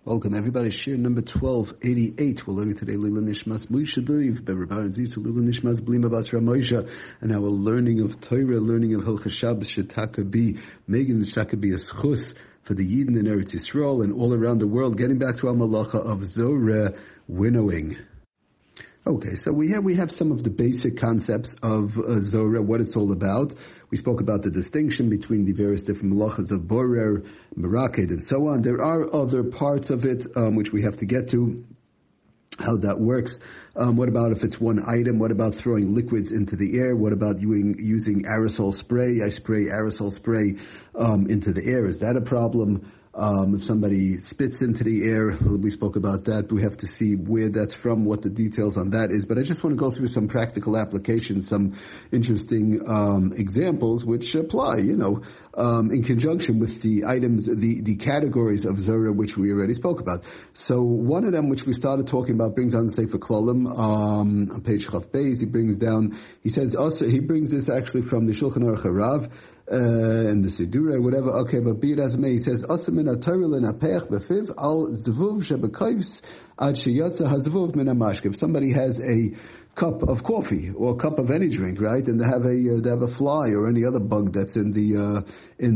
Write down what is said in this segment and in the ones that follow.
Welcome everybody, Shir number 1288. We're learning today Lila Nishmas Moshe Doiv, Be'er Baran Zisu, Lila Nishmas Blima Basra Moshe, and now we're learning of Torah, learning of Hilchos Shabbos, Shetaka Bi, Megan Shetaka Bi Eschus, for the Yidden in Eretz Yisrael and all around the world, getting back to our malacha of Zorah winnowing. Okay, so we have some of the basic concepts of Zorah, what it's all about. We spoke about the distinction between the various different malachas of Borer, Meraked, and so on. There are other parts of it which we have to get to, how that works. What about if it's one item? What about throwing liquids into the air? What about using aerosol spray? I spray aerosol spray into the air. Is that a problem? If somebody spits into the air, we spoke about that. We have to see where that's from, what the details on that is. But I just want to go through some practical applications, some interesting examples which apply, in conjunction with the items, the categories of Zorah which we already spoke about. So one of them, which we started talking about, brings on the Sefer Klolim on page Chaf Beis. He says also, he brings this actually from the Shulchan Aruch Harav. And the Sidura, whatever, okay, but be it as it may, he says, Asamin ha-Torah l'napeach b'fiv al zvuv shebekayvs ad sheyatza ha-zvuv min ha-mashke. If somebody has a cup of coffee or a cup of any drink, right, and they have a fly or any other bug that's in the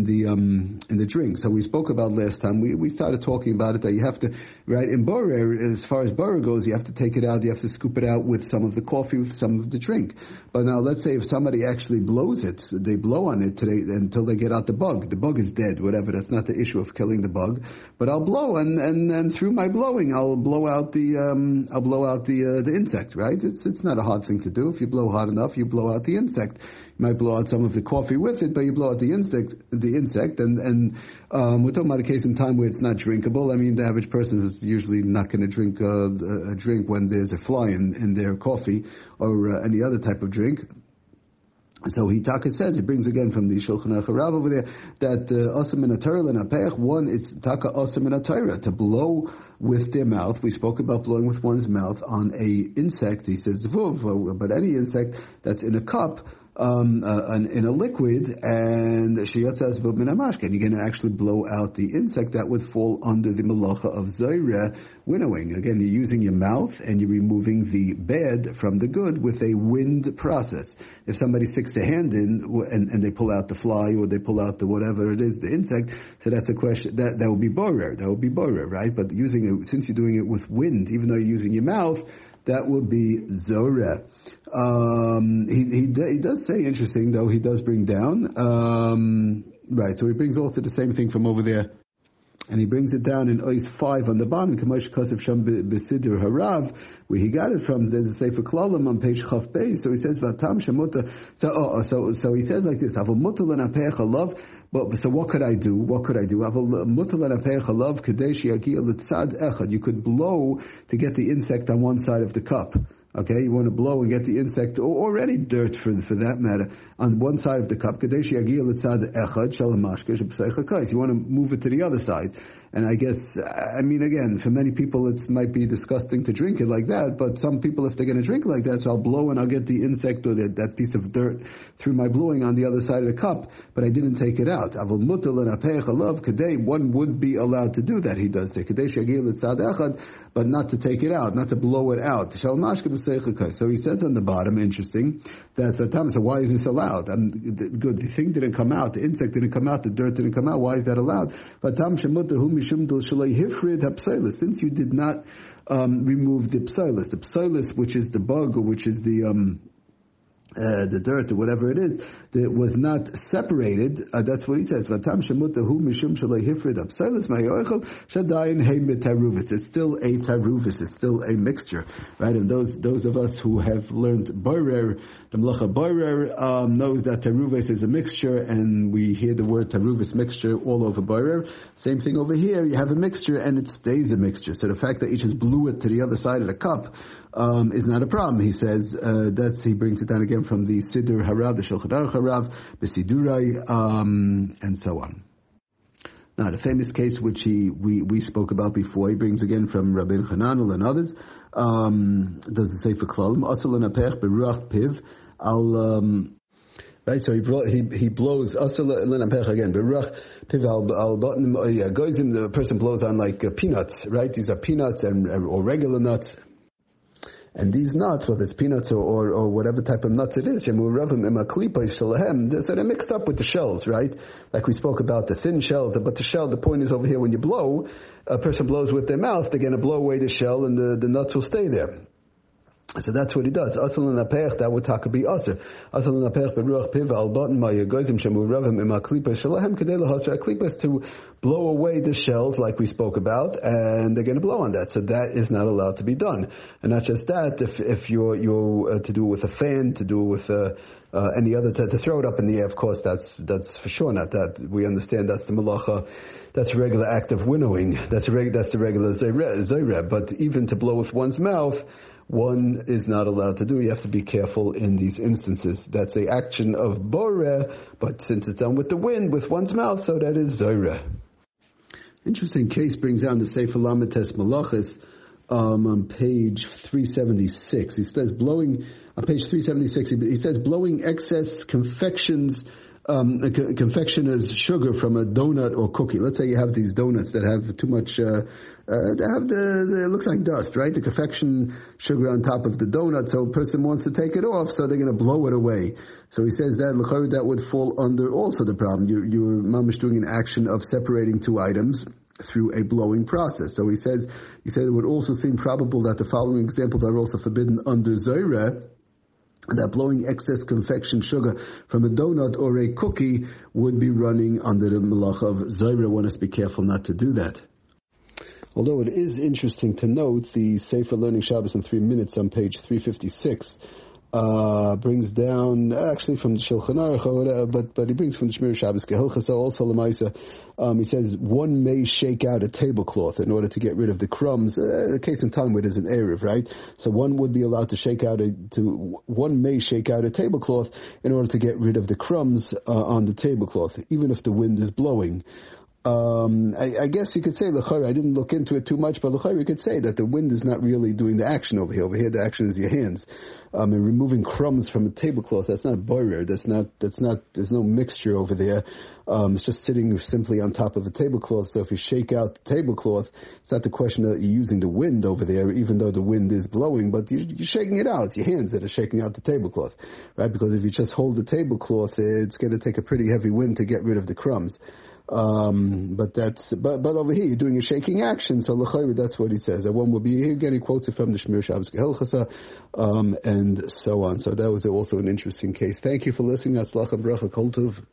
drink. So we spoke about last time. We started talking about it that you have to, right, in borer, as far as borer goes, you have to take it out. You have to scoop it out with some of the coffee, with some of the drink. But now let's say if somebody actually blows it, they blow on it today until they get out the bug. The bug is dead, whatever. That's not the issue of killing the bug. But I'll blow and through my blowing, I'll blow out the insect, right? It's not a hard thing to do. If you blow hard enough, you blow out the insect. You might blow out some of the coffee with it, but you blow out the insect, and we're talking about a case in time where it's not drinkable. I mean, the average person is usually not going to drink a drink when there's a fly in their coffee or any other type of drink. So Taka says, he brings again from the Shulchan Aruch Harav over there, that Asam min ha-Torah l'napeach, one, it's Taka Asam min ha-Torah, to blow with their mouth. We spoke about blowing with one's mouth on a insect. He says, Zvuv, but any insect that's in a cup, in a liquid, and sheyatzas v'v min ha-mashke, and you're going to actually blow out the insect, that would fall under the malacha of Zorah winnowing. Again, you're using your mouth and you're removing the bad from the good with a wind process. If somebody sticks a hand in and they pull out the fly or they pull out the whatever it is, the insect, so that's a question, that would be borer. That would be borer, right? But since you're doing it with wind, even though you're using your mouth, that would be Zorah. He does say, interesting though, he does bring down, right, so he brings also the same thing from over there, and he brings it down in Ois 5 on the bottom, Kamosh Kosev Sham Besidur Harav, where he got it from. There's a Sefer Klolim on page Chaf Beis, so he says, Vatam Shemuta, so he says like this, Avol Muta l'napeach alav. But so what could I do? You could blow to get the insect on one side of the cup. Okay, you want to blow and get the insect, or any dirt for that matter, on one side of the cup. You want to move it to the other side. And I guess, again, for many people it might be disgusting to drink it like that, but some people, if they're going to drink like that, so I'll blow and I'll get the insect or that piece of dirt through my blowing on the other side of the cup, but I didn't take it out. One would be allowed to do that, he does say, but not to take it out, not to blow it out. So he says on the bottom, interesting, that so why is this allowed? Good, the thing didn't come out, the insect didn't come out, the dirt didn't come out, why is that allowed? Since you did not remove the psilus, which is the bug, or which is the dirt or whatever it is, that was not separated. That's what he says. It's still a taruvis. It's still a mixture, right? And those of us who have learned borer, the melacha borer, knows that taruvis is a mixture, and we hear the word taruvis mixture all over borer. Same thing over here. You have a mixture, and it stays a mixture. So the fact that you just blew it to the other side of the cup is not a problem. He says he brings it down again from the Siddur Harav, the Shulchan Aruch Harav, Besidurai, and so on. Now, the famous case which we spoke about before, he brings again from Rabbeinu Hananel and others, does the Sefer Klolim, Asal l'napeach beruach piv, Right, so he blows again. The person blows on like peanuts, right? These are peanuts or regular nuts. And these nuts, whether it's peanuts or whatever type of nuts it is, so they're mixed up with the shells, right? Like we spoke about the thin shells, but the point is over here, when you blow, a person blows with their mouth, they're going to blow away the shell and the nuts will stay there. So that's what he does. Asal and apech, that would taka be aser. Asal and apech beruach piva al bottom ma yagozim shemuravim im aklipa shalahem kedei lahasar aklipas, to blow away the shells like we spoke about, and they're going to blow on that. So that is not allowed to be done. And not just that, if you're to do it with a fan, to do it with any other, to throw it up in the air, of course, that's for sure not that. We understand that's the malacha. That's a regular act of winnowing. That's the regular zayreb. But even to blow with one's mouth, one is not allowed to do. You have to be careful in these instances. That's the action of boreh, but since it's done with the wind, with one's mouth, so that is zayreh. Interesting case brings down the Sefer Lamites Malachis on page 376. He says blowing, on page 376, he says blowing excess confectioner's sugar from a donut or cookie. Let's say you have these donuts that have too much, it looks like dust, right? The confection sugar on top of the donut, so a person wants to take it off, so they're going to blow it away. So he says that would fall under also the problem. You're mamish doing an action of separating two items through a blowing process. So he said it would also seem probable that the following examples are also forbidden under Zoyreh, that blowing excess confection sugar from a donut or a cookie would be running under the malacha of Zoyreh. One has to be careful not to do that. Although it is interesting to note, the Sefer Learning Shabbos in 3 minutes on page 356 brings down, actually from the Shulchan Aruch, but he brings from the Shmir Shabbos Gehilchasa also Lamaisa. He says one may shake out a tablecloth in order to get rid of the crumbs. The case in time where there's an Erev, right? So one would be allowed to one may shake out a tablecloth in order to get rid of the crumbs on the tablecloth, even if the wind is blowing. I guess you could say, I didn't look into it too much, but you could say that the wind is not really doing the action over here. Over here, the action is your hands. And removing crumbs from a tablecloth, that's not boirer. There's no mixture over there. It's just sitting simply on top of a tablecloth. So if you shake out the tablecloth, it's not the question that you're using the wind over there, even though the wind is blowing, but you're shaking it out. It's your hands that are shaking out the tablecloth, right? Because if you just hold the tablecloth, it's going to take a pretty heavy wind to get rid of the crumbs. But over here you're doing a shaking action, so l'chayr, that's what he says. That one will be here again. He quotes it from the Shmir Shabbos Gehilchasa, and so on. So that was also an interesting case. Thank you for listening. Atzlacha bracha kol tov.